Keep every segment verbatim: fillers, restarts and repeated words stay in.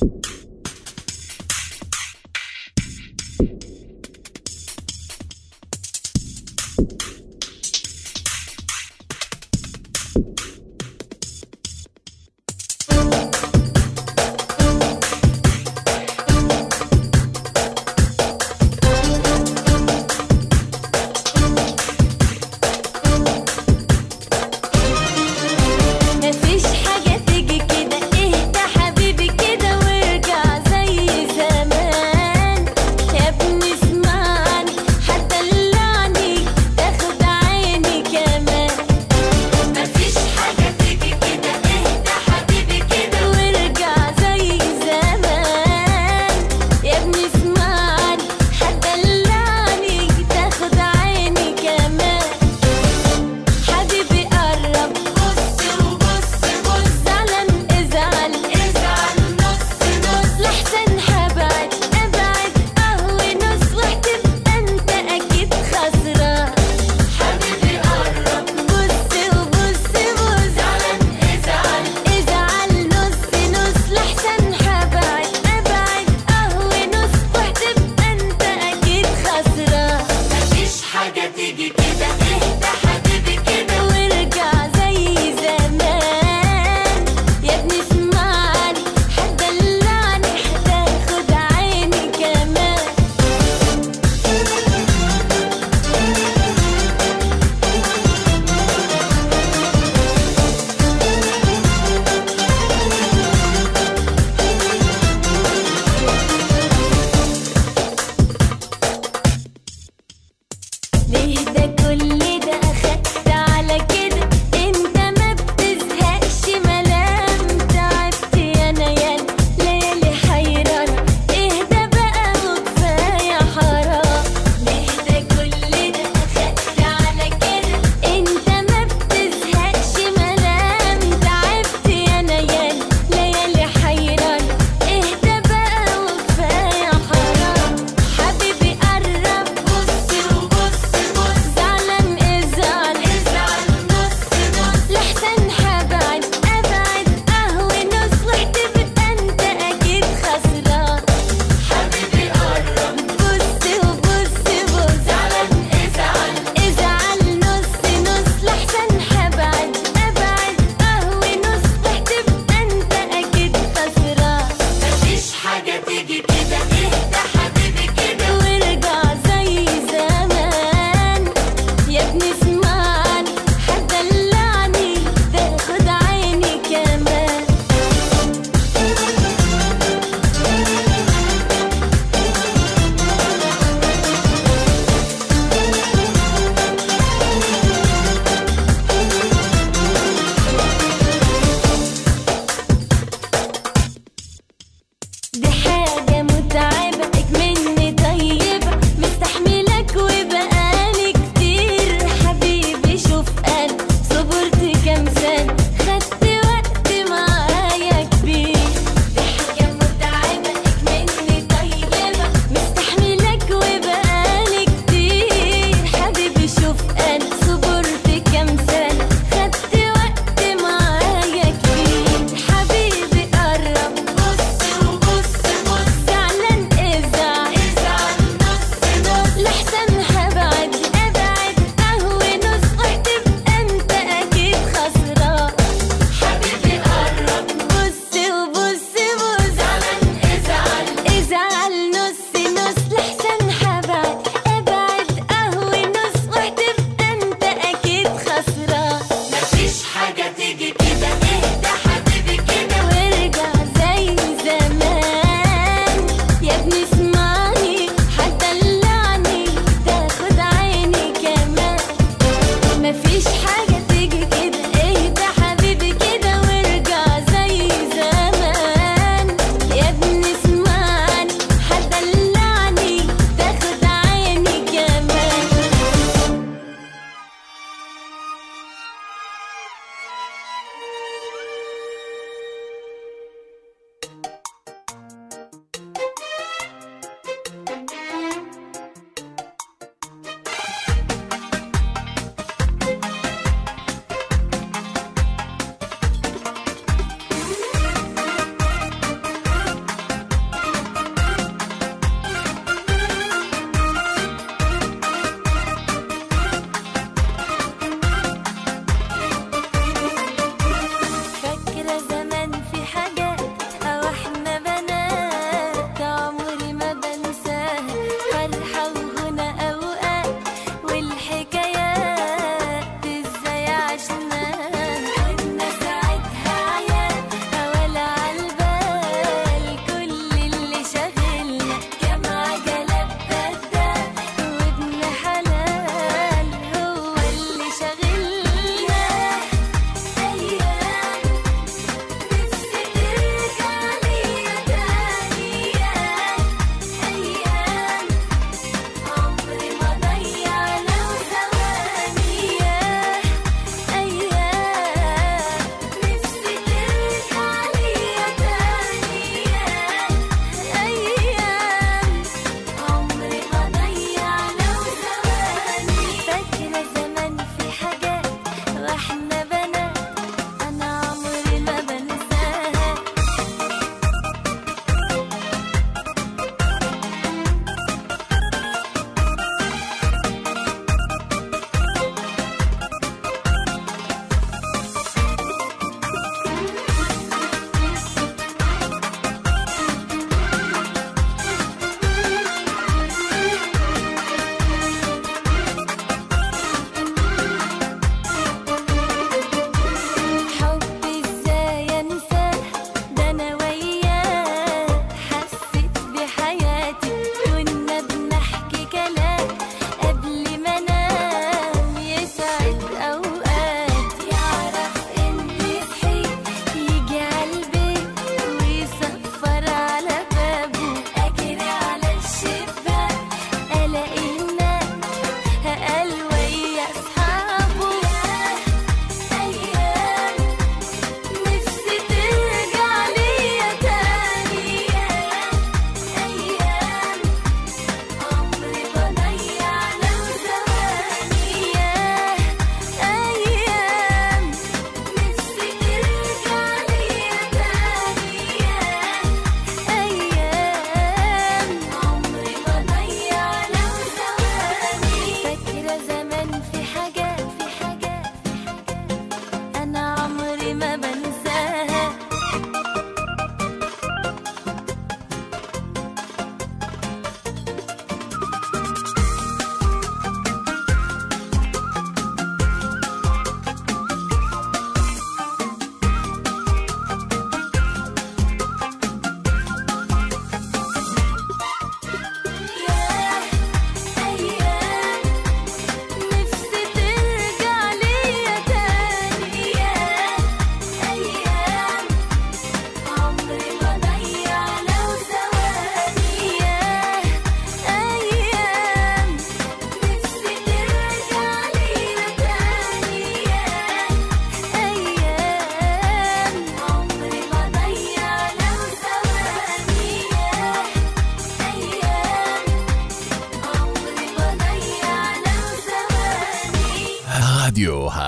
مفيش حاجة تيجي كده، اهدى حبيبي كده وارجع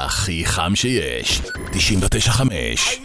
הכי חם שיש. תשעים ותשע חמש.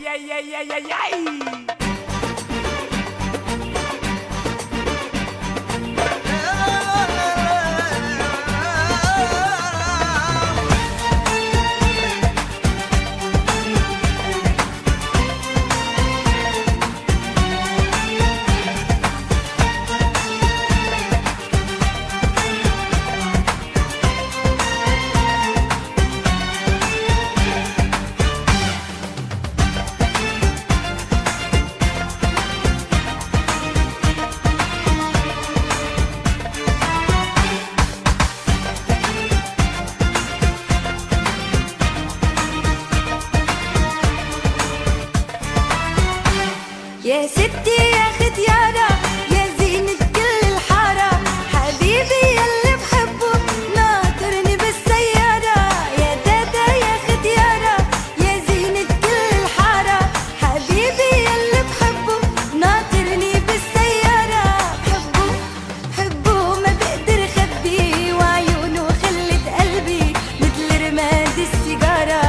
يا ستي يا ختيارة يا زينة كل الحارة، حبيبي يلي بحبه ناطرني بالسيارة. يا دادا يا ختيارة يا زينة كل الحارة، حبيبي يلي بحبه ناطرني بالسيارة. بحبه بحبه ما بقدر خبيه، وعيونه خلت قلبي مثل رماد السيجارة.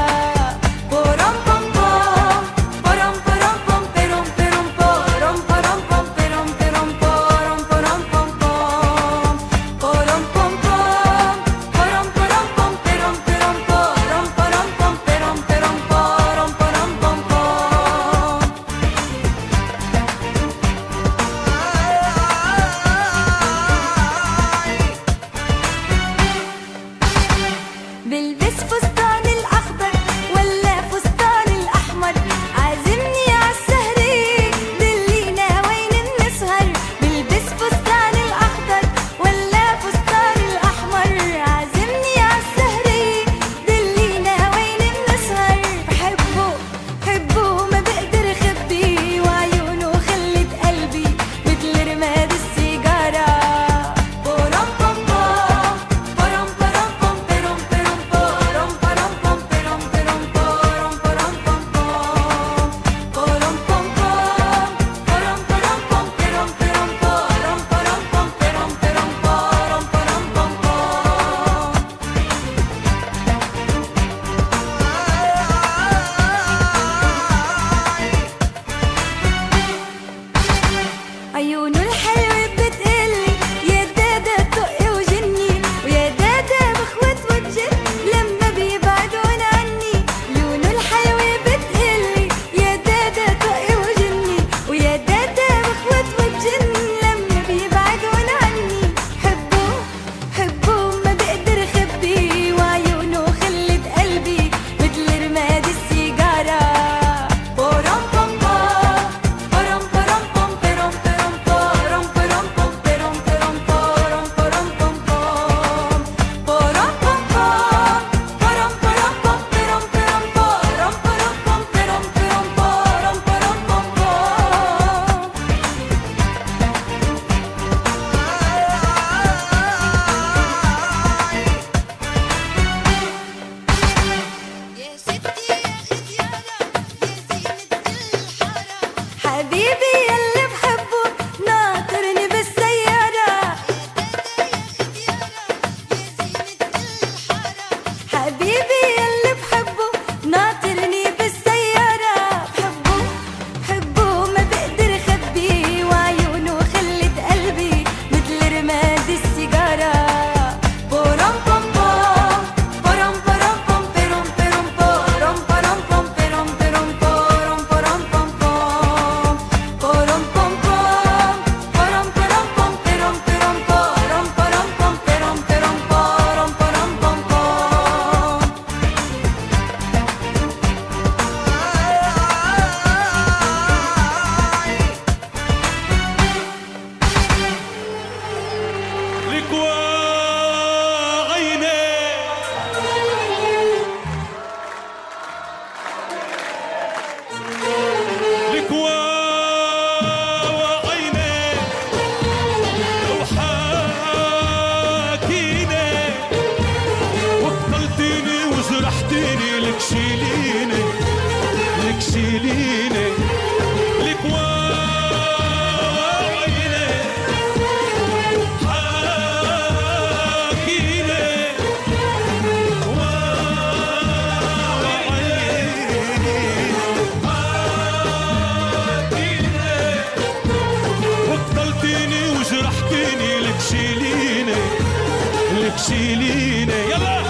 بلبس فستان الأخضر ولا فستان الأحمر، عازمني عالسهرة دلينا وين نسهر. بلبس فستان الأخضر ولا فستان الأحمر، عازمني عالسهرة دلينا وين نسهر. بحبه بحبه ما بقدر خبيه، وعيونه خلت قلبي مثل رماد السيجارة. عيونه الحلوة بتقلي يا دادا تقي وجني، ويا دادا بخوت وبجن لما بيبعدون عني. عيونه الحلوة بتقلي يا دادا تقي وجني، ويا دادا بخوت وبجن لما بيبعدون عني. حبه حبه ما بقدر خبيه، وعيونه خلت قلبي مثل رماد السيجارة. حبيبي يلي بحبه ناطرني بالسيارة. حبيبي يلي بحبه ناطرني بالسيارة. بحبه بحبه ما بقدر خبيه، وعيونه خلت قلبي مثل رماد السيجارة. Por تشيليني يلا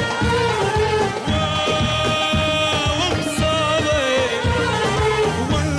وانصابي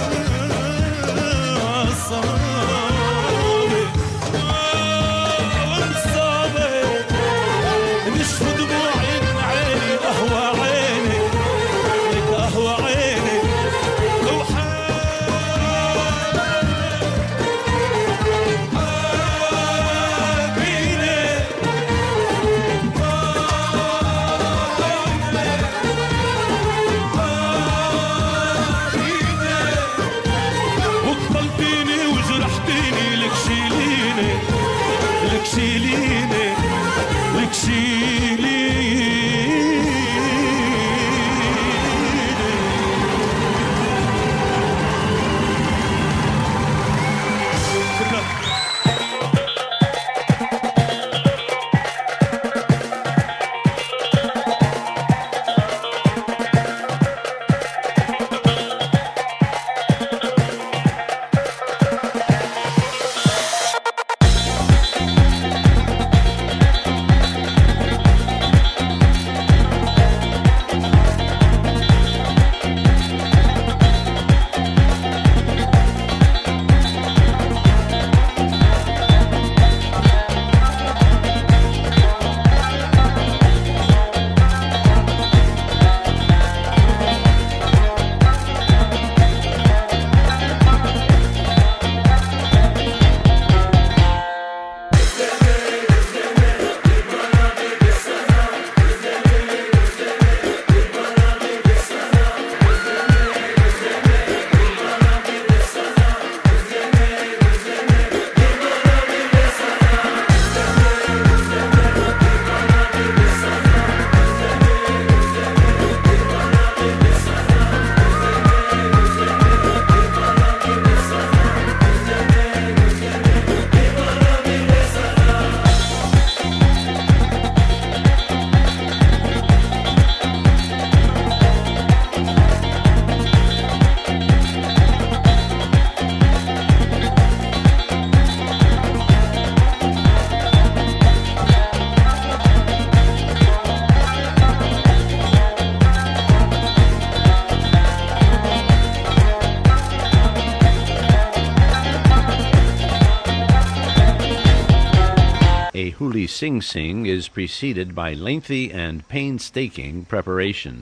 Sing Sing is preceded by lengthy and painstaking preparation.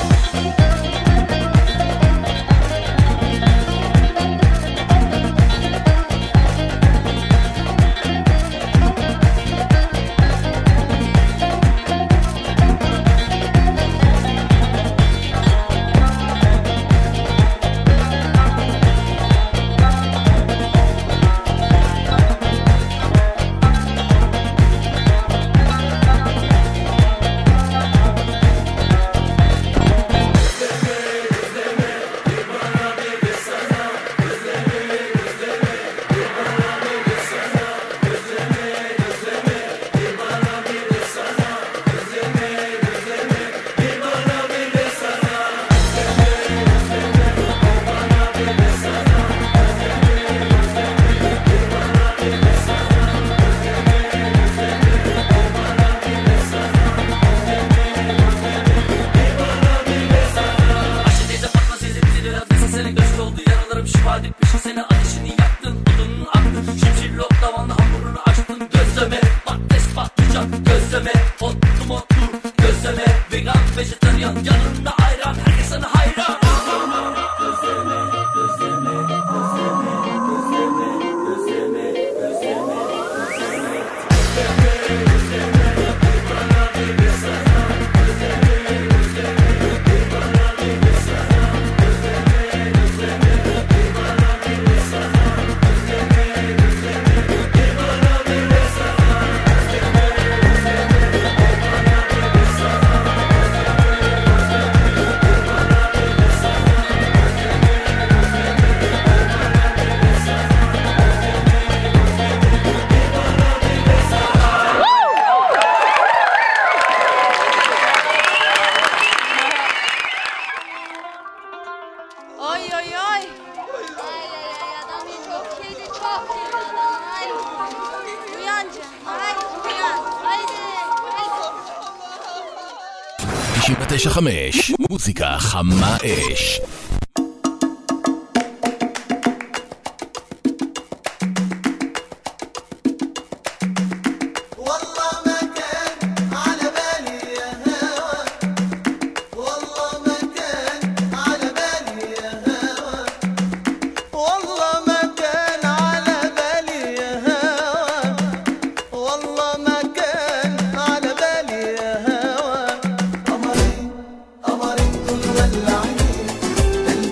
תשעים ותשע חמש, מוזיקה חמה אש. قمرين قمرين كل ولعين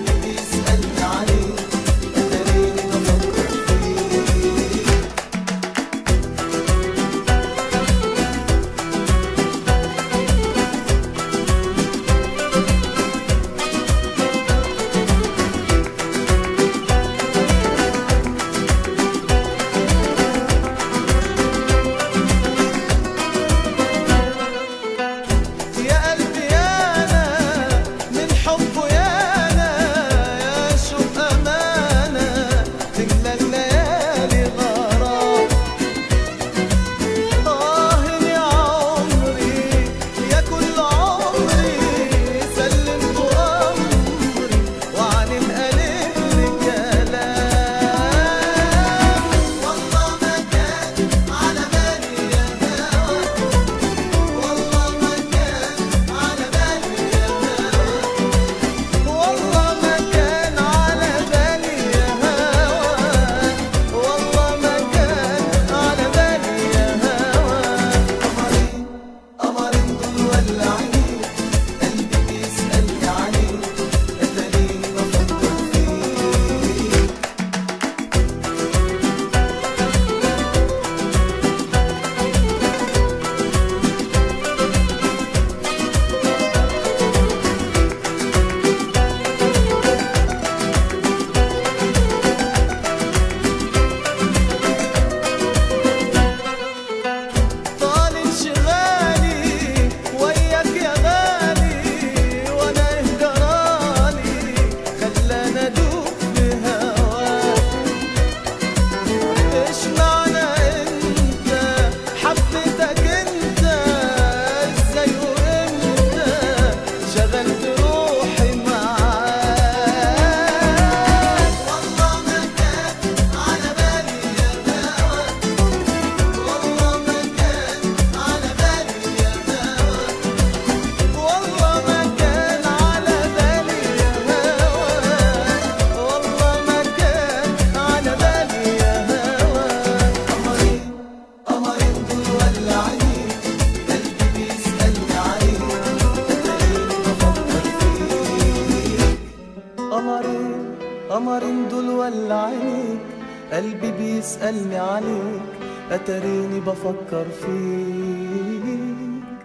قلبي بيسألني عليك، أتريني بفكر فيك.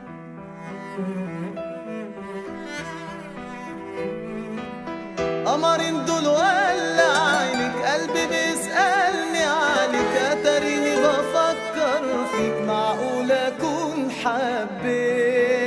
قمرين دول ولا عينك، قلبي بيسألني عليك، أتريني بفكر فيك. معقول أكون حبيت؟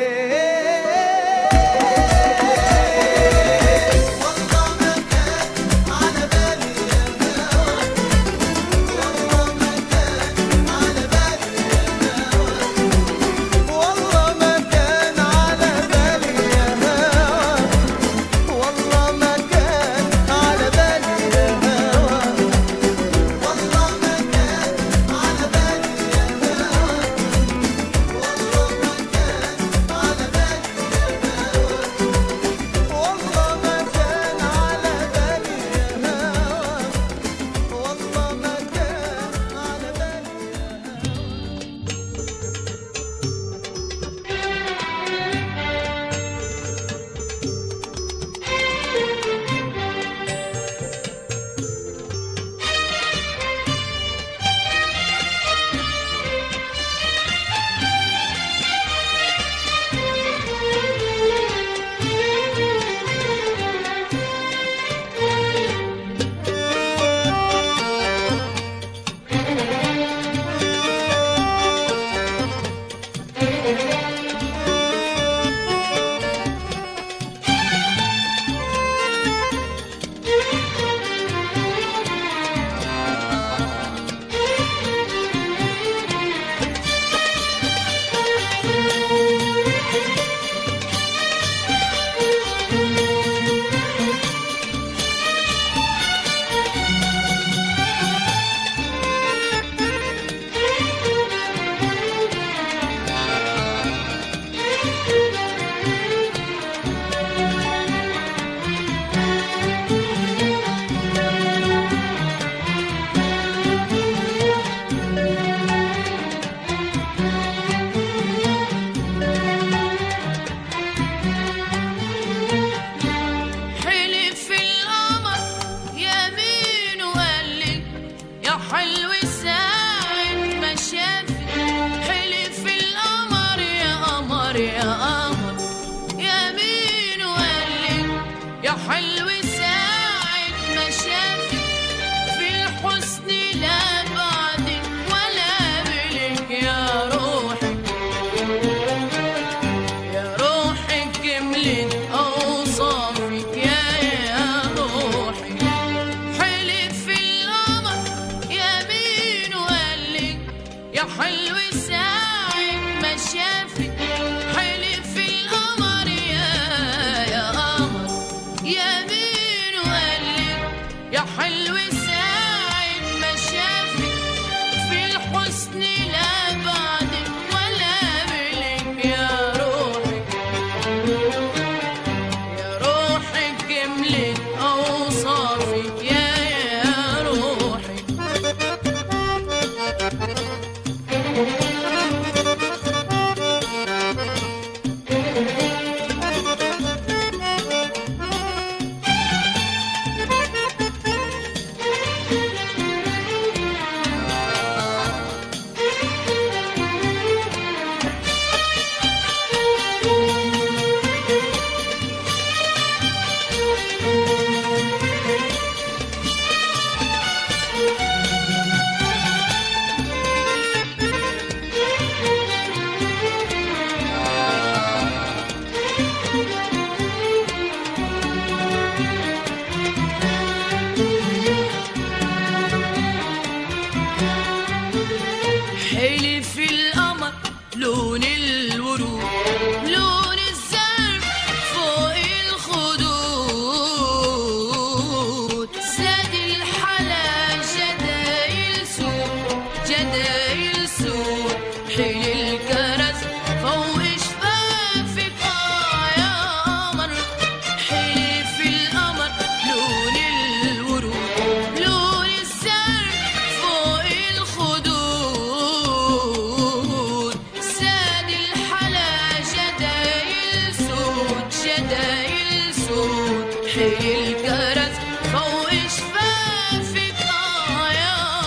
الجرس فوق شفافك آه يا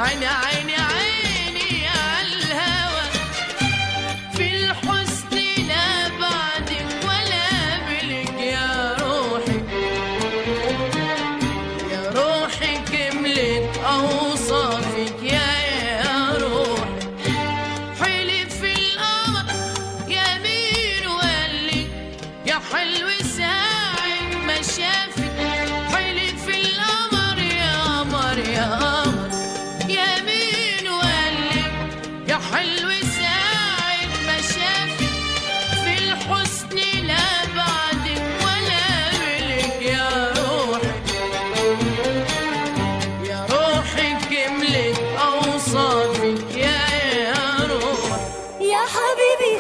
عيني عيني عيني عالهوى في الحسن لا بعدك ولا قبلك يا روحي يا روحي كملت أوصافك يا يا روحي حلف القمر يمين وقال لي يا حلو ساعة ما شافك حلف القمر يا قمر يا قمر يمين وقال لي يا حلو ساعة ما شافك في الحسن لا بعدك ولا قبلك يا روحي يا روحي كملت أوصافك يا يا روحي يا حبيبي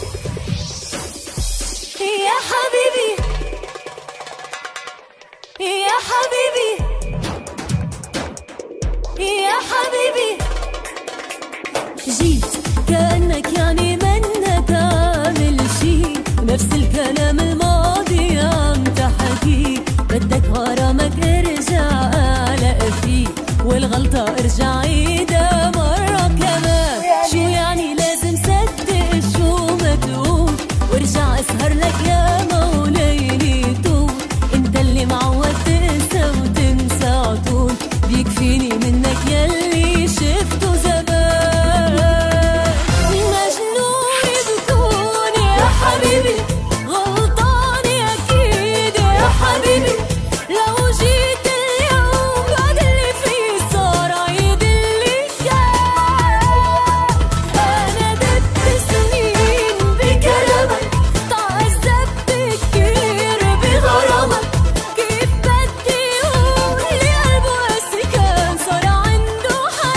يا حبيبي يا حبيبي يا حبيبي جيت كأنك يعني منك عامل شي نفس الكلام الماضي عم تحكي بدك غرامك ارجع اعلق فيه والغلطة ارجع عيدها مرة كمان شو يعني لازم صدق شو ما تقول وارجع اسهر لك يا موليلي طول انت اللي معود تنسى وتنسى عطول بيكفيني منك يلي شفته زمان مجنون بكون يا حبيبي غلطاني اكيد يا حبيبي لو جيت اليوم بعد اللي فيه صار عيد اللي كان انا دبت سنين بكلامك تعذبت كتير بغرامك كيف بدي اقول لي قلبه قاسي كان صار عنده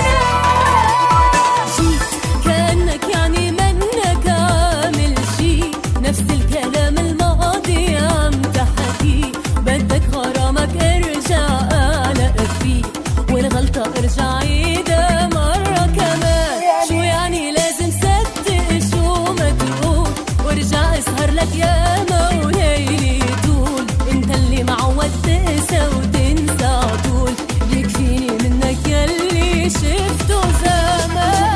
حنان جيت كأنك يعني منك عامل شي نفس الكلام الماضي عم تحكي بدك غرامك ارجع اعلق فيه والغلطة ارجع عيدها مرة كمان شو يعني لازم صدق شو ما تقول وارجع اسهر لك يا موليلي طول انت اللي معود تنسى وتنسى عطول يكفيني منك يلي شفته زمان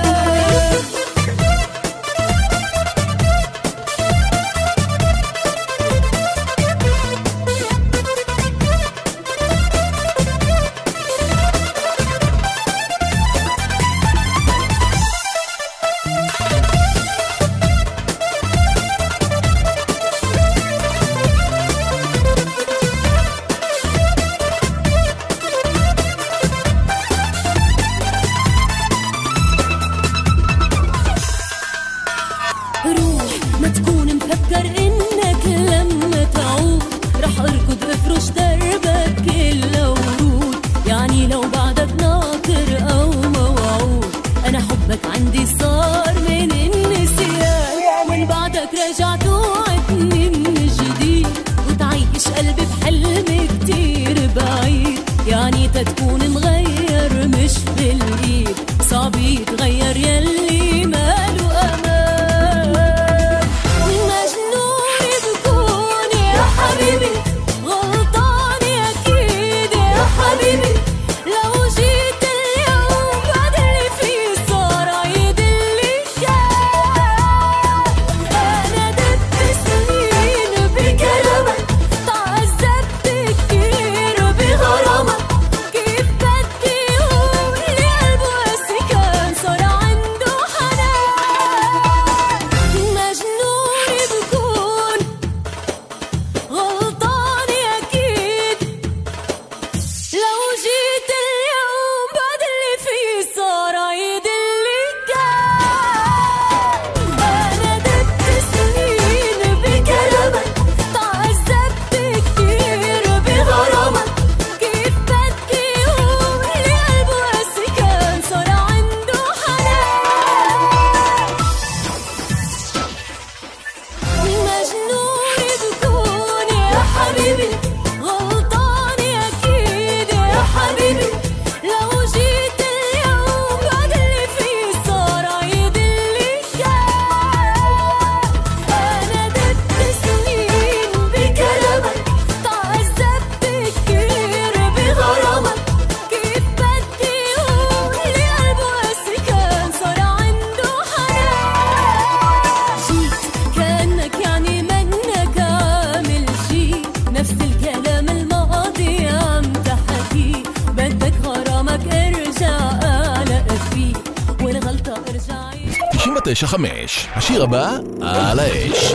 روح ما تكون مفكر انك لما تعود رح اركض افرش دربك كل ورود يعني لو بعدك ناطر او موعود انا حبك عندي صار من النسيان من بعدك رجعت وعدني من جديد وتعيش قلبي بحلم كتير بعيد يعني تتكون مغير مش بالايد صعب يتغير يلي ماله امان مجنون بكون يا حبيبي غلطاني اكيد يا حبيبي لو جيت اليوم بعد اللي فيه صار عيد اللي كان انا دبت سنين بكلامك تعذبت كتير بغرامك كيف תשע חמש. השיר הבא, על האש.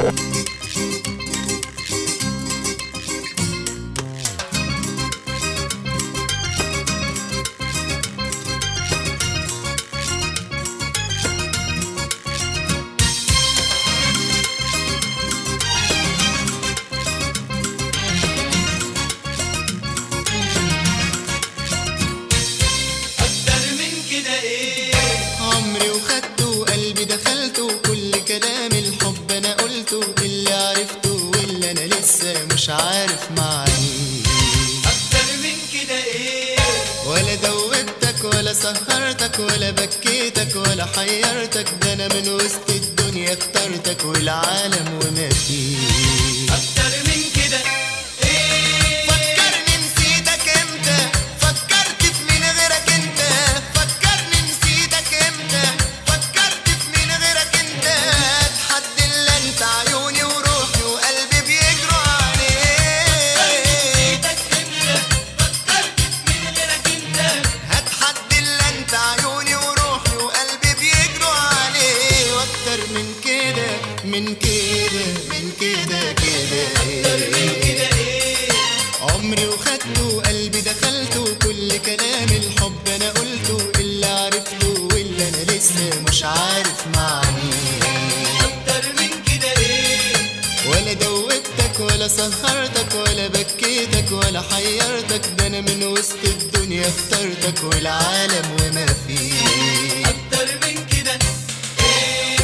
سهرتك ولا بكيتك ولا حيرتك، ده انا من وسط الدنيا اخترتك والعالم وما فيه. اكتر من كده ايه؟ فكرني نسيتك امتى، فكرت في مين غيرك انت، فكرني نسيتك امتى، فكرت في مين غيرك انت، اتحدى الا انت عيوني وروحي وقلبي بيجروا عليك. فكرني نسيتك امتى، فكرت في مين غيرك انت، اتحدى الا انت عيوني وروحي وقلبي بيجروا عليه. واكتر من كده من كده من كده كده ايه؟ عمري وخدته وقلبي دخلته، كل كلام الحب انا قلته، اللي عرفته واللي انا لسه مش عارف معنيه. اكتر من كده ايه؟ ولا دوبتك ولا سهرتك ولا بكيتك ولا حيرتك، ده انا من وسط الدنيا اخترتك والعالم وما فيه. اكتر من كده ايه؟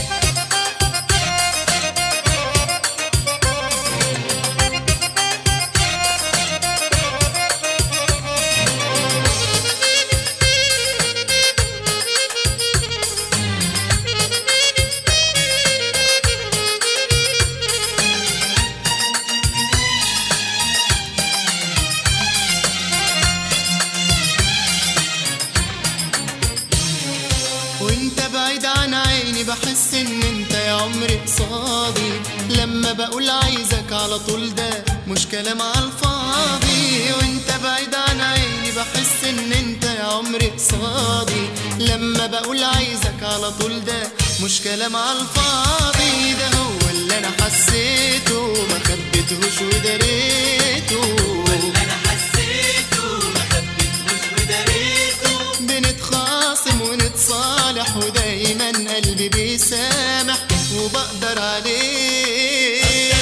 وانت بعيد عن عيني بحس ان انت يا عمري قصادي، لما بقول عايزك على طول ده مش كلام عالفاضي. وانت بعيد عن عيني بحس ان انت يا عمري قصادي، لما بقول عايزك على طول ده مش كلام عالفاضي. ده هو اللي انا حسيته ما خبيتهوش وداريته، واللي انا حسيته ما خبيتهوش وداريته. بنتخاصم ونتصالح ودايما قلبي بيسامح وبقدر عليه.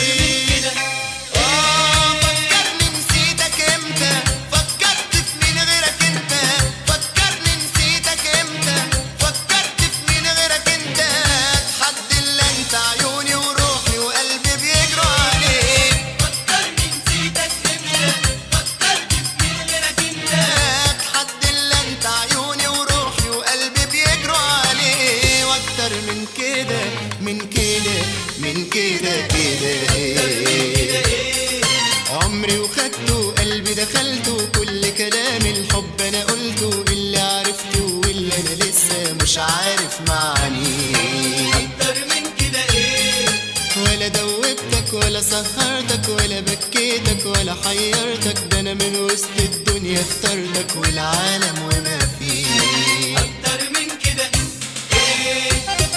آه فكرني نسيتك امتى، فكرت في مين غيرك انت، فكرني نسيتك امتى، فكرت في مين غيرك انت، اتحدى الا انت عيوني وروحي وقلبي بيجروا عليك. فكرني نسيتك امتى، فكرت في مين غيرك انت، اتحدى الا انت عيوني وروحي وقلبي بيجروا عليه. واكتر من كده من كده من كده كده ايه؟ عمري وخدته قلبي دخلته، كل كلام الحب انا قلته، اللي عرفته واللي انا لسه مش عارف معنيه. اكتر من كده ايه؟ ولا دوبتك ولا سهرتك ولا بكيتك ولا حيرتك، ده انا من وسط الدنيا اخترتك والعالم وما فيه. اكتر من كده ايه؟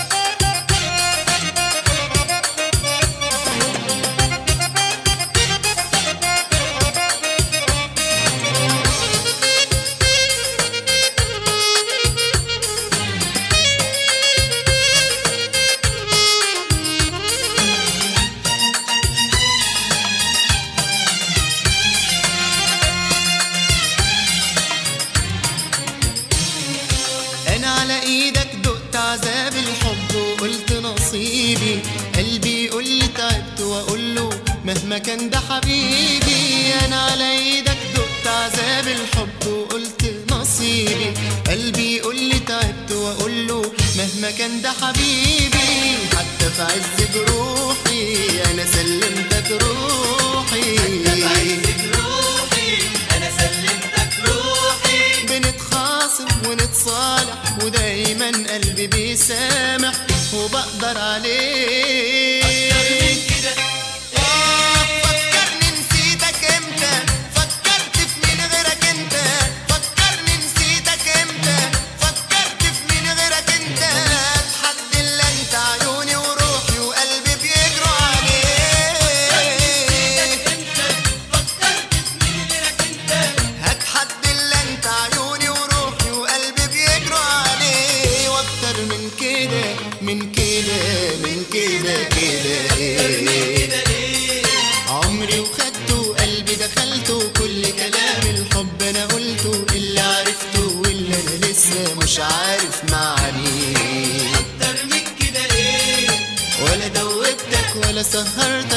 انا على ايدك دقت عذاب الحب وقلت نصيبي، قلبي يقول لي تعبت واقول له مهما كان ده حبيبي. انا على ايدك دقت عذاب الحب وقلت نصيبي، قلبي يقول لي تعبت واقول له مهما كان ده حبيبي. حتى في عز جروحي انا سلمتك روحي، حتى في عز جروحي انا سلمتك روحي. بنتخاصم ونتصالح ودايما قلبي بيسامح وبقدر عليه. اكتر من كده آه فكرني نسيتك امتى، فكرت في مين غيرك انت، فكرني نسيتك امتى، فكرت في مين غيرك انت، اتحدى الا انت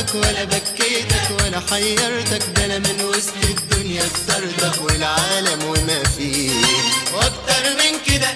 اخترتك ولا بكيتك ولا حيرتك، ده انا من وسط الدنيا اخترتك والعالم وما فيه واكتر من كده.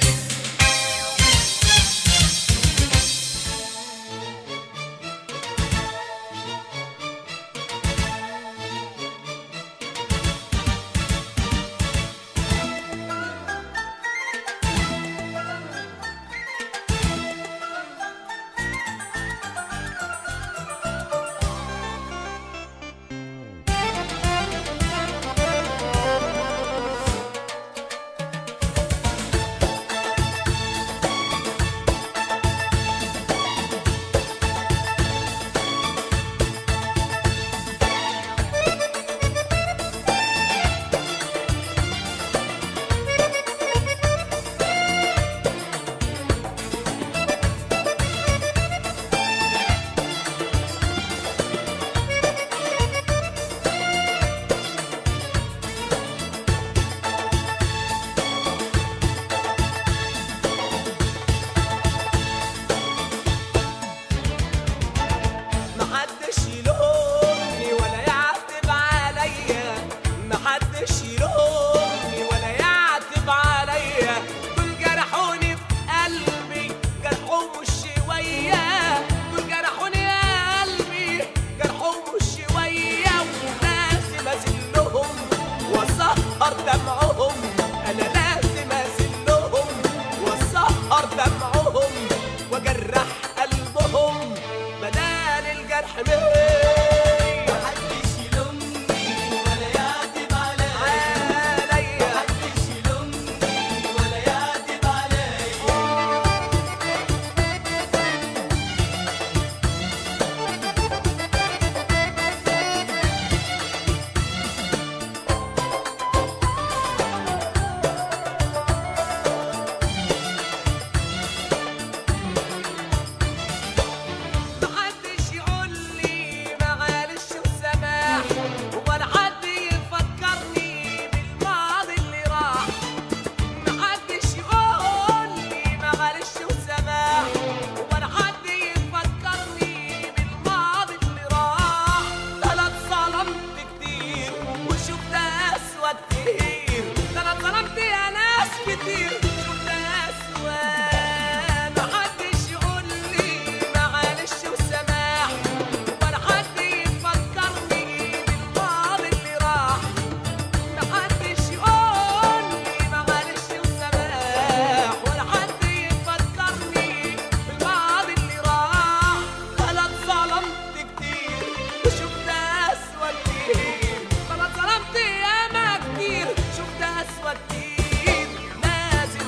أسوأ كتير، شفت أسوأ كتير، لازم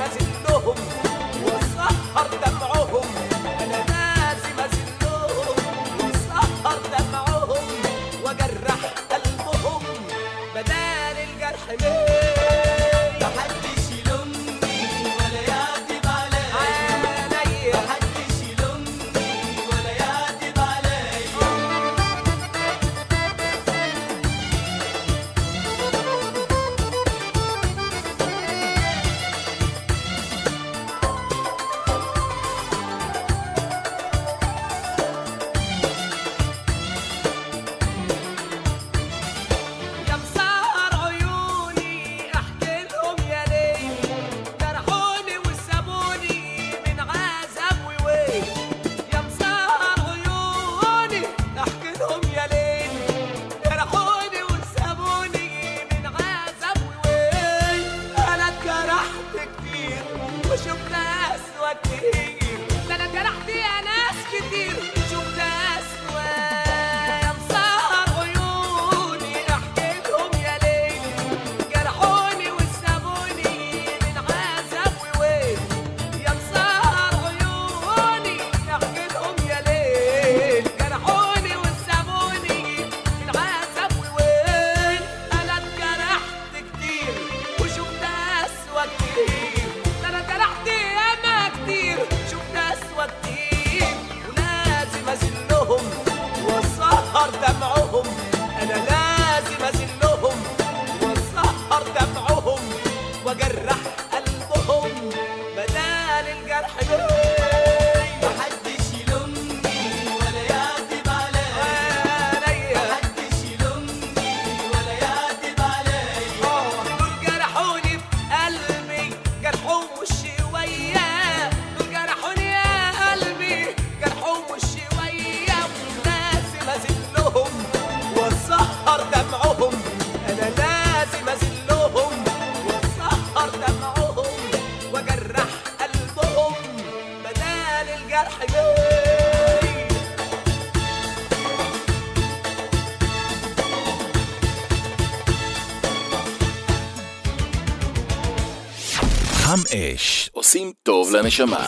חם אש, עושים טוב לנשמה.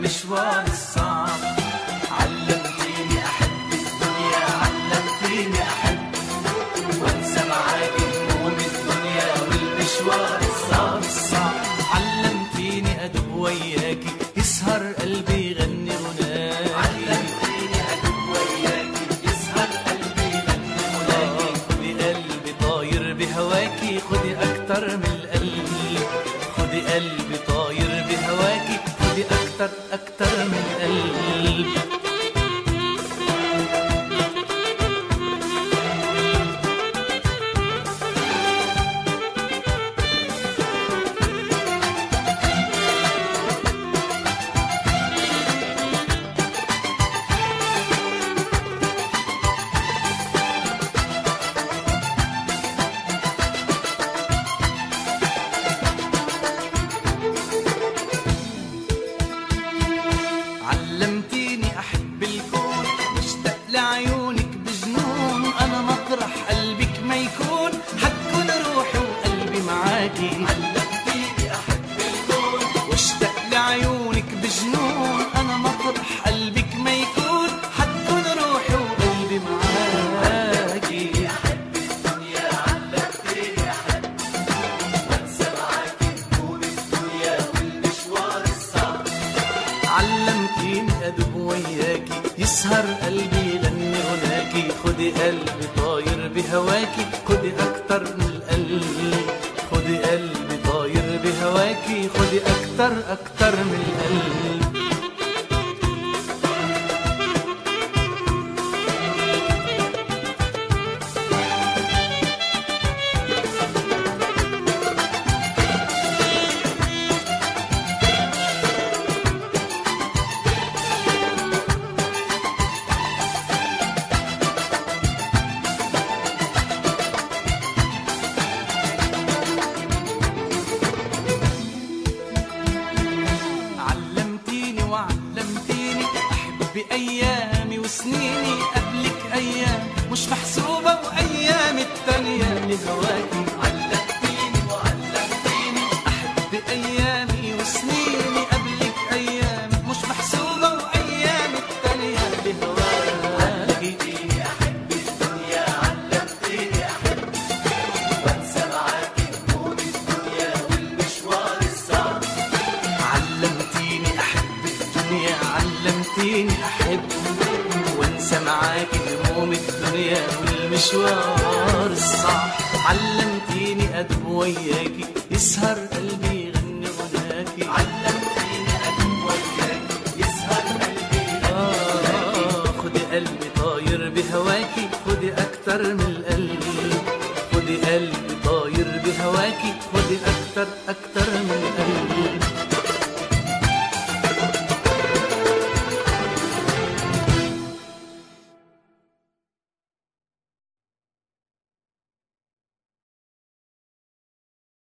والمشوار الصعب. علمتيني أحب الدنيا، علمتيني أحب وانسى معاك هموم الدنيا والمشوار الصعب الصعب. علمتيني أدب وياكي يسهر قلبي يغني غناكي. علمتيني أدب وياكي يسهر قلبي يغني غناكي. خدي قلبي طاير بهواكي، خدي أكتر من القلب. خدي قلبي طاير بهواكي، خدي أكتر أكتر من القلب. علمتيني أحب الكون، مشتاق لعيونك بجنون. أنا مطرح قلبك ما يكون، حتكون روحي وقلبي معاكي. علمتيني أحب الكون، واشتاق لعيونك بجنون. أنا مطرح قلبك ما يكون، حتكون روحي وقلبي معاكي. أحب الدنيا علمتيني أحب وانسى معاكي هموم الدنيا والمشوار الصعب. علمتيني أدب وياكي يسهر قلبي يغني غناكي. خدي قلبي طاير بهواكي، خدي أكتر من القلب. خدي قلبي طاير بهواكي، خدي أكتر أكتر من القلب. علمتيني وعلمتيني أحب أيامي وسنيني. قبلك أيام مش محسوبة وأيام التانية لهواكي. علمتيني وعلمتيني أحب أيامي وسنيني. قبلك أيام مش محسوبة وأيام التانية لهواكي. علمتيني أحب الدنيا، علمتيني أحب وانسى معاكي هموم الدنيا والمشوار الصعب. علمتيني أحب الدنيا، علمتيني أحب وانسى معاكي هموم الدنيا والمشوار الصعب. علمتيني أدب وياكي يسهر قلبي يغني غناكي. علمتيني أدب وياكي يسهر قلبي يغني غناكي. خدي قلبي طاير بهواكي، خدي أكتر من القلب. خدي قلبي طاير بهواكي، خدي أكتر أكتر من القلب.